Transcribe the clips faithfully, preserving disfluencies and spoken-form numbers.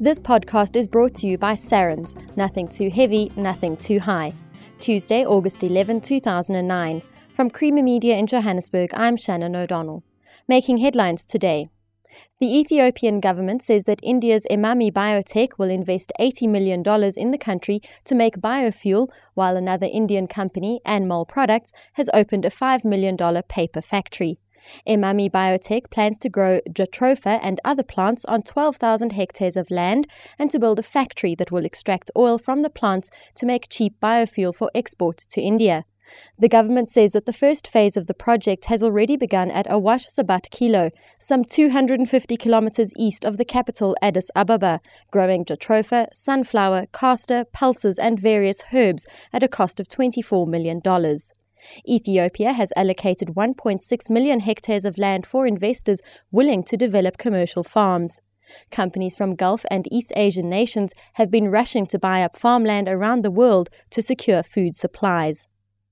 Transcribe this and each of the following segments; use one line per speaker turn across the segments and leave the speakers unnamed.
This podcast is brought to you by Sarens. Nothing too heavy, nothing too high. Tuesday, August eleventh, two thousand nine. From Creamer Media in Johannesburg, I'm Shannon O'Donnell. Making headlines today. The Ethiopian government says that India's Emami Biotech will invest eighty million dollars in the country to make biofuel, while another Indian company, Anmol Products, has opened a five million dollars paper factory. Emami Biotech plans to grow jatropha and other plants on twelve thousand hectares of land and to build a factory that will extract oil from the plants to make cheap biofuel for export to India. The government says that the first phase of the project has already begun at Awash Sabat Kilo, some two hundred fifty kilometers east of the capital Addis Ababa, growing jatropha, sunflower, castor, pulses and various herbs at a cost of twenty-four million dollars. Ethiopia has allocated one point six million hectares of land for investors willing to develop commercial farms. Companies from Gulf and East Asian nations have been rushing to buy up farmland around the world to secure food supplies.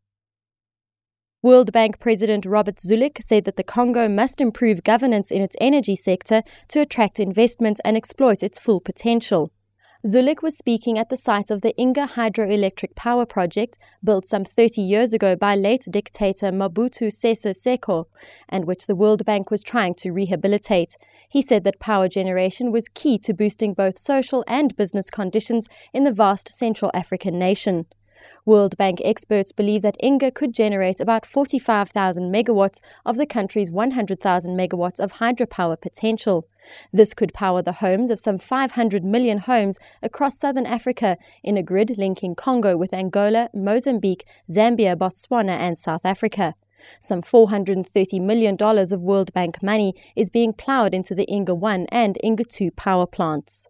World Bank President Robert Zulik said that the Congo must improve governance in its energy sector to attract investment and exploit its full potential. Zulik was speaking at the site of the Inga hydroelectric power project, built some thirty years ago by late dictator Mobutu Sese Seko, and which the World Bank was trying to rehabilitate. He said that power generation was key to boosting both social and business conditions in the vast Central African nation. World Bank experts believe that Inga could generate about forty-five thousand megawatts of the country's one hundred thousand megawatts of hydropower potential. This could power the homes of some five hundred million homes across southern Africa in a grid linking Congo with Angola, Mozambique, Zambia, Botswana and South Africa. Some four hundred thirty million dollars of World Bank money is being ploughed into the Inga one and Inga two power plants.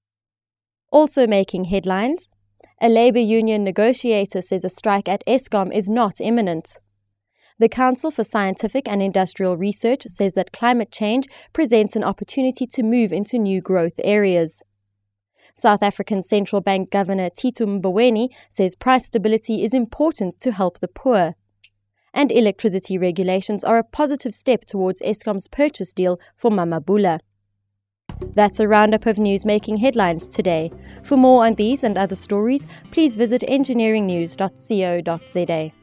Also making headlines, a labour union negotiator says a strike at Eskom is not imminent. The Council for Scientific and Industrial Research says that climate change presents an opportunity to move into new growth areas. South African Central Bank Governor Tito Mboweni says price stability is important to help the poor. And electricity regulations are a positive step towards Eskom's purchase deal for Mamabula. That's a roundup of news making headlines today. For more on these and other stories, please visit engineering news dot co dot za.